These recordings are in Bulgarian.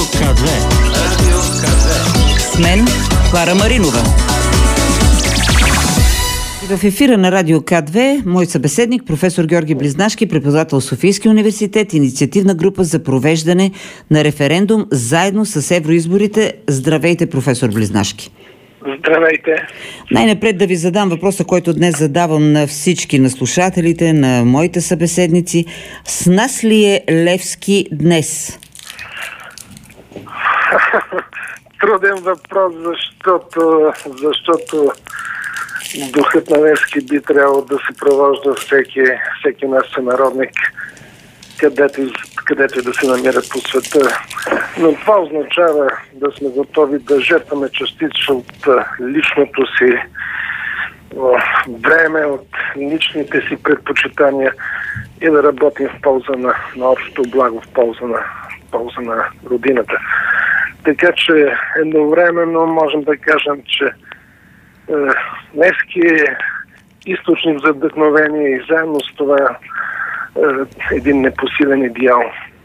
К2. Радио К2. С мен Клара Маринова. В ефира на Радио К2 мой събеседник, професор Георги Близнашки, преподавател в Софийския университет, инициативна група за провеждане на референдум заедно с евроизборите. Здравейте, професор Близнашки. Здравейте. Най-напред да ви задам въпроса, който днес задавам на всички, на слушателите, на моите събеседници. С нас ли е Левски днес? Труден въпрос, защото духът на Левски би трябвало да се провожда всеки наш сънародник, където и да се намира по света. Но това означава да сме готови да жертваме частица от личното си време, от личните си предпочитания и да работим в полза на общото благо, в полза на родината. Така че едновременно можем да кажем, че Левски е източник за вдъхновение и заедно с това един непосилен идеал.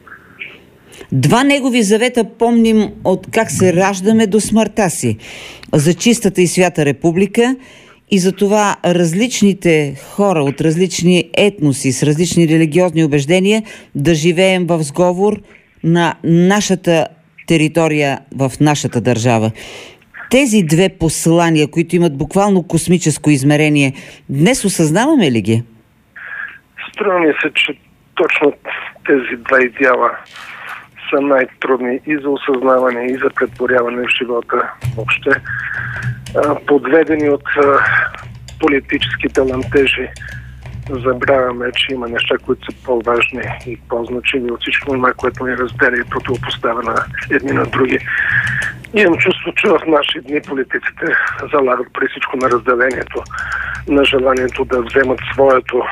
Два негови завета помним от как се раждаме до смъртта си. За чистата и свята република и за това различните хора от различни етноси с различни религиозни убеждения да живеем в сговор на нашата територия в нашата държава. Тези две послания, които имат буквално космическо измерение, днес осъзнаваме ли ги? Струва ми се, че точно тези два идеала са най-трудни и за осъзнаване, и за претворяване в живота въобще. Подведени от политическите лантежи, забравяме, че има неща, които са по-важни и по-значими от всичко това, което ни разделя и противопоставя на едни на други. Имам чувство, че в наши дни политиците залагат при всичко на разделението, на желанието да вземат своето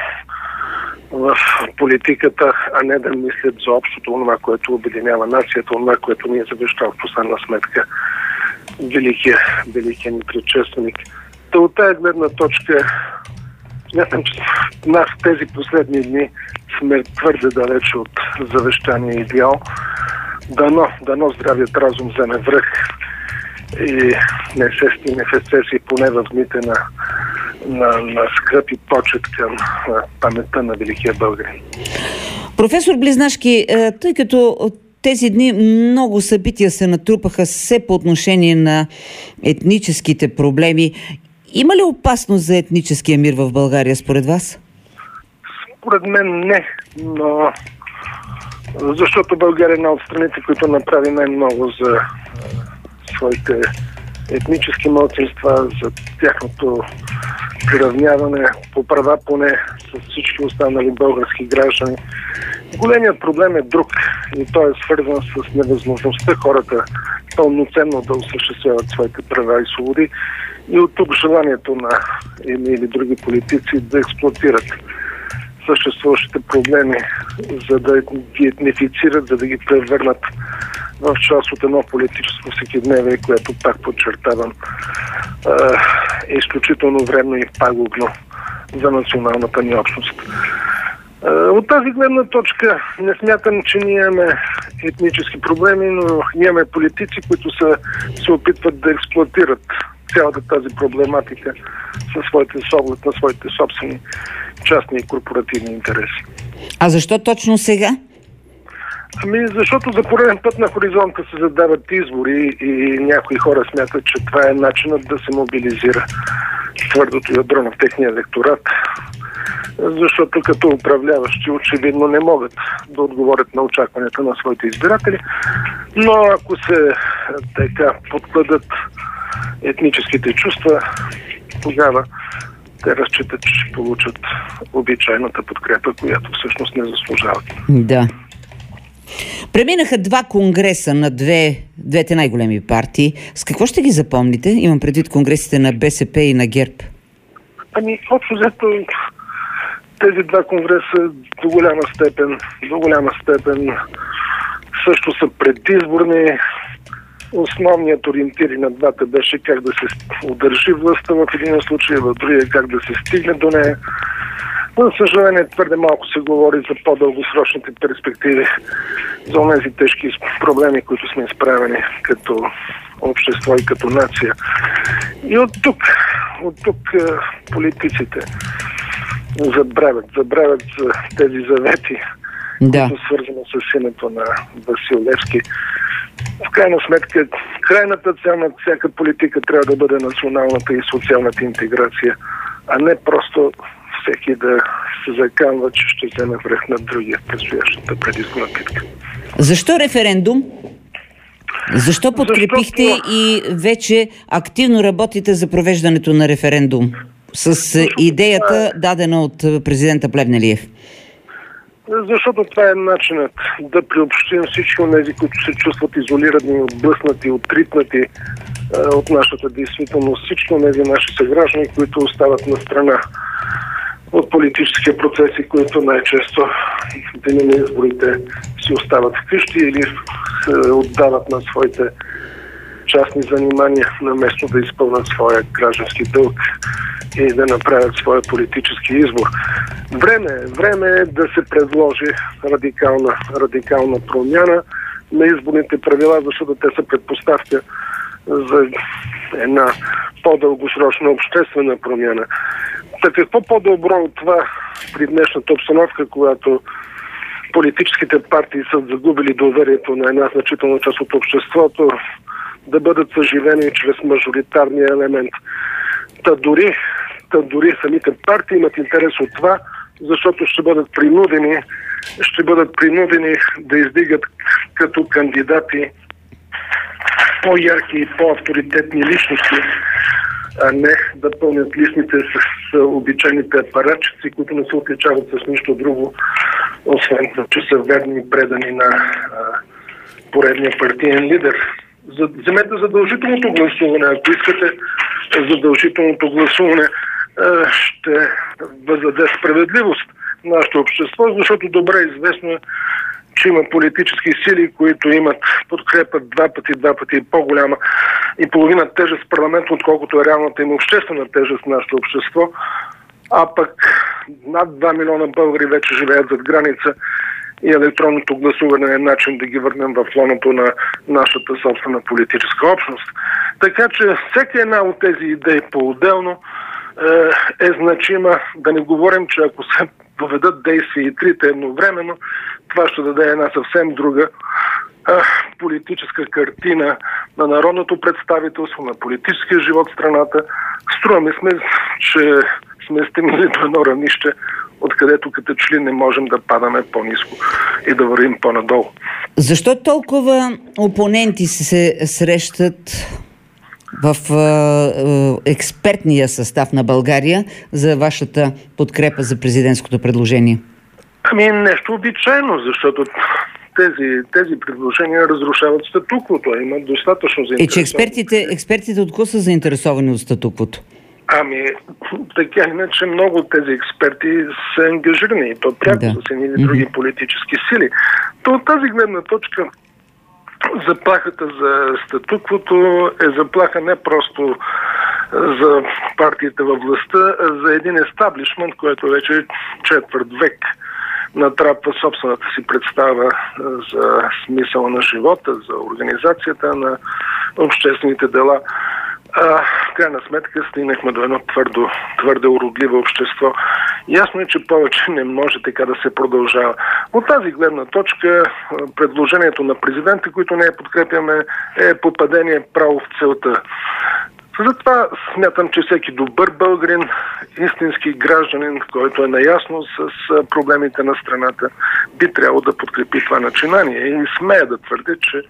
в политиката, а не да мислят за общото, това, което обединява нацията, това, което ни е завещал в последна сметка великия ни предшественик. Та от тази гледна точка смятам, че нас тези последни дни сме твърде далече от завещания идеал. Дано здравият разум вземе връх и не се стигне в ексцесии, поне в дните на скръп и почет към паметта на великия българин. Професор Близнашки, тъй като тези дни много събития се натрупаха все по отношение на етническите проблеми, има ли опасност за етническия мир в България според вас? Според мен не, но защото България е една от страните, които направи най-много за своите етнически малцинства, за тяхното приравняване по права поне с всички останали български граждани. Големият проблем е друг и той е свързан с невъзможността хората пълноценно да осъществяват своите права и свободи и от тук желанието на едни или други политици да експлоатират съществуващите проблеми, за да ги етнифицират, за да ги превърнат в част от едно политическо всекидневие, което, пак подчертавам, е изключително вредно и пагубно за националната ни общност. От тази гледна точка не смятам, че ние имаме етнически проблеми, но имаме политици, които се опитват да експлоатират цялата тази проблематика с оглед на своите собствени частни и корпоративни интереси. А защо точно сега? Защото за пореден път на хоризонта се задават избори и някои хора смятат, че това е начинът да се мобилизира твърдото ядро на техния електорат. Защото като управляващи очевидно не могат да отговорят на очакванията на своите избиратели. Но ако се така подкладат етническите чувства, тогава те разчитат, че ще получат обичайната подкрепа, която всъщност не заслужават. Да. Преминаха два конгреса на двете най-големи партии. С какво ще ги запомните? Имам предвид конгресите на БСП и на ГЕРБ. Общо взето тези два конгреса до голяма степен също са предизборни. Основният ориентир на двата беше как да се удържи властта в един случай, в другия как да се стигне до нея. За съжаление, твърде малко се говори за по-дългосрочните перспективи, за тези тежки проблеми, които сме изправени като общество и като нация. И от тук политиците забравят за тези завети, които са свързани с името на Васил Левски. В крайна сметка, крайната цел на всяка политика трябва да бъде националната и социалната интеграция, а не просто всеки да се заканва, че ще вземе връх над другия в предстоящата предизборна битка. Защо референдум? Защо подкрепихте и вече активно работите за провеждането на референдум с идеята, дадена от президента Плевнелиев? Защото това е начинът да приобщим всички от тези, които се чувстват изолирани, отблъснати, отритнати от нашата действителност, всички от тези наши съграждани, които остават на страна от политически процеси, които най-често в деня на изборите си остават вкъщи или се отдават на своите частни занимания, наместо да изпълнят своя граждански дълг и да направят своя политически избор. Време е да се предложи радикална промяна на изборните правила, защото те са предпоставка за една по-дългосрочна обществена промяна. Так какво по-добро от това при днешната обстановка, когато политическите партии са загубили доверието на една значителна част от обществото, да бъдат съживени чрез мажоритарния елемент. Та дори самите партии имат интерес от това, защото ще бъдат принудени да издигат като кандидати по-ярки и по-авторитетни личности, а не да пълнят листните с обичайните апаратчици, които не се отличават с нищо друго, освен че са верни и предани на поредния партиен лидер. Вземете задължителното гласуване. Ако искате, задължителното гласуване ще въздаде справедливост в нашето общество, защото добре известно е, че има политически сили, които имат подкрепа два пъти по-голяма и половина тежест в парламента, отколкото е реалната им обществена тежест в нашето общество. А пък над 2 милиона българи вече живеят зад граница и електронното гласуване е начин да ги върнем в лоното на нашата собствена политическа общност. Така че всеки една от тези идеи по-отделно е значима. Да не говорим, че ако се доведат действия и трите едновременно, това ще даде една съвсем друга политическа картина на народното представителство, на политическия живот в страната. Струва ми сме, че сме стигнали до едно равнище, откъдето като че ли не можем да падаме по-ниско и да вървим по-надолу. Защо толкова опоненти се срещат в експертния състав на България за вашата подкрепа за президентското предложение? Нещо обичайно, защото тези предложения разрушават статуквото, а имат достатъчно заинтересовани. Че експертите от кого са заинтересовани от статуквото? Така иначе много от тези експерти са ангажирани и то пряко с едни или други политически сили. То от тази гледна точка заплахата за статуквото е заплаха не просто за партиите във властта, а за един естаблишмент, който вече четвърт век натрапва собствената си представа за смисъла на живота, за организацията на обществените дела. В крайна сметка стигнахме до едно твърде уродливо общество. Ясно е, че повече не може така да се продължава. От тази гледна точка предложението на президента, които не подкрепяме, е попадение право в целта. Затова смятам, че всеки добър българин, истински гражданин, който е наясно с проблемите на страната, би трябвало да подкрепи това начинание. И смея да твърдя, че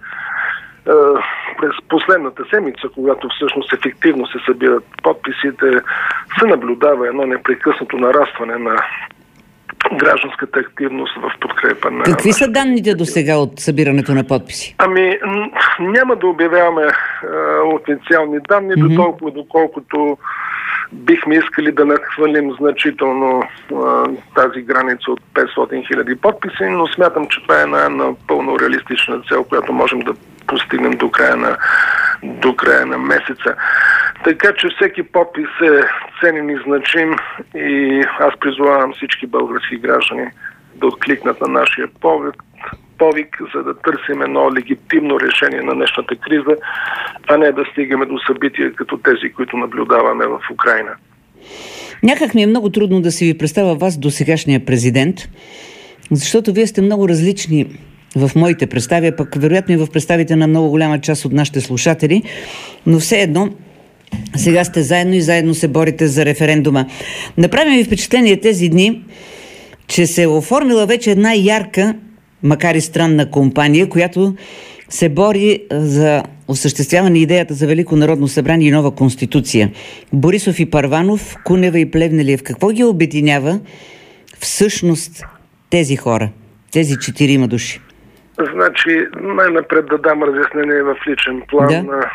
през последната седмица, когато всъщност ефективно се събират подписите, се наблюдава едно непрекъснато нарастване на гражданската активност в подкрепа на... Какви са данните до сега от събирането на подписи? Няма да обявяваме официални данни, доколкото бихме искали да нахвърлим значително тази граница от 500 000 подписи, но смятам, че това е една напълно реалистична цел, която можем да постигнем до края на месеца. Така че всеки подпис е ценен и значим и аз призовавам всички български граждани да откликнат на нашия повик, за да търсим едно легитимно решение на днешната криза, а не да стигаме до събития като тези, които наблюдаваме в Украйна. Някак ми е много трудно да си ви представя вас до сегашния президент, защото вие сте много различни в моите представи, а пък вероятно и в представите на много голяма част от нашите слушатели, но все едно сега сте заедно и заедно се борите за референдума. Направи ми впечатление тези дни, че се е оформила вече една ярка, макар и странна компания, която се бори за осъществяване идеята за Велико народно събрание и нова конституция. Борисов и Първанов, Кунева и Плевнелиев. Какво ги обединява всъщност тези хора, тези 4 души? Значи, най-напред да дам разяснение в личен план. Да.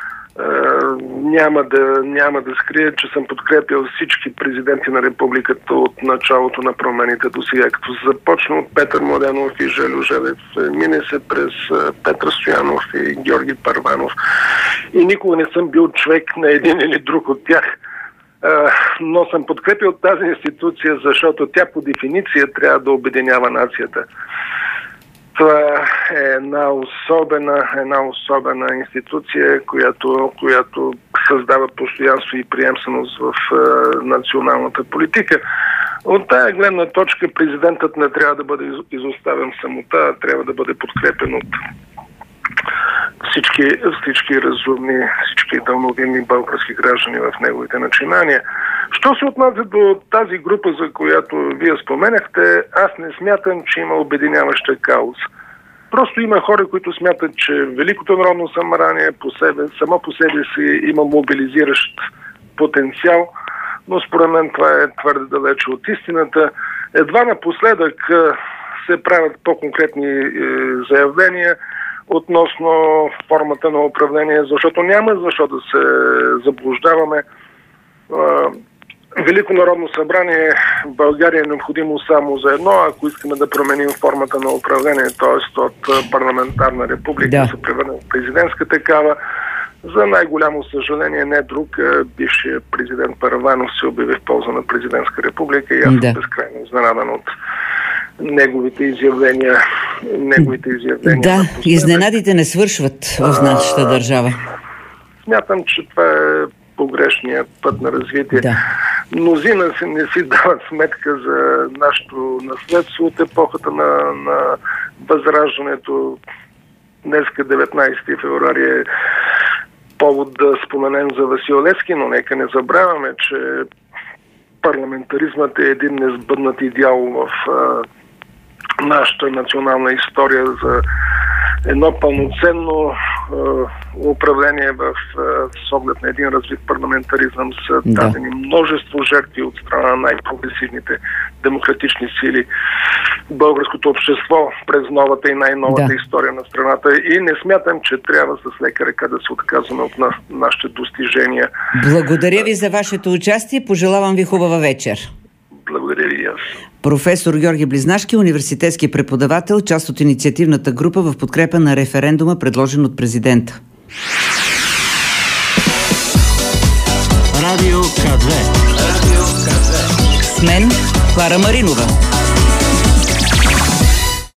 Няма да скрия, че съм подкрепил всички президенти на републиката от началото на промените до сега, като започна от Петър Младенов и Жельо Желев, мине се през Петър Стоянов и Георги Първанов. И никога не съм бил човек на един или друг от тях. Но съм подкрепил тази институция, защото тя по дефиниция трябва да обединява нацията. Това е една особена институция, която създава постоянство и приемственост в националната политика. От тая гледна точка президентът не трябва да бъде изоставен самота, трябва да бъде подкрепен от всички разумни, всички дълновидни български граждани в неговите начинания. Що се отнася до тази група, за която вие споменахте, аз не смятам, че има обединяваща кауза. Просто има хора, които смятат, че Великото народно събрание само по себе си има мобилизиращ потенциал, но според мен това е твърде далече от истината. Едва напоследък се правят по-конкретни заявления относно формата на управление, защото няма защо да се заблуждаваме. Велико народно събрание в България е необходимо само за едно, ако искаме да променим формата на управление, т.е. от парламентарна република да се превърне в президентска такава. За най-голямо съжаление не друг, бившият президент Първанов се обяви в полза на президентска република и аз съм безкрайно изненадан от неговите изявления. Да, изненадите не свършват в нашата държава. Смятам, че това е погрешния път на развитие. Да. Мнозина не си дават сметка за нашето наследство от епохата на Възраждането. Днеска 19 февруари е повод да споменем за Васил Левски, но нека не забравяме, че парламентаризмът е един несбъднат идеал в нашата национална история за едно пълноценно управление с оглед на един развит парламентаризъм са дадени множество жертви от страна на най-прогресивните демократични сили в българското общество през новата и най-новата история на страната. И не смятам, че трябва с лека ръка да се отказваме от нашите достижения. Благодаря ви за вашето участие. Пожелавам ви хубава вечер. Благодаря ви и аз. Професор Георги Близнашки, университетски преподавател, част от инициативната група в подкрепа на референдума, предложен от президента. Радио К2. С мен Клара Маринова.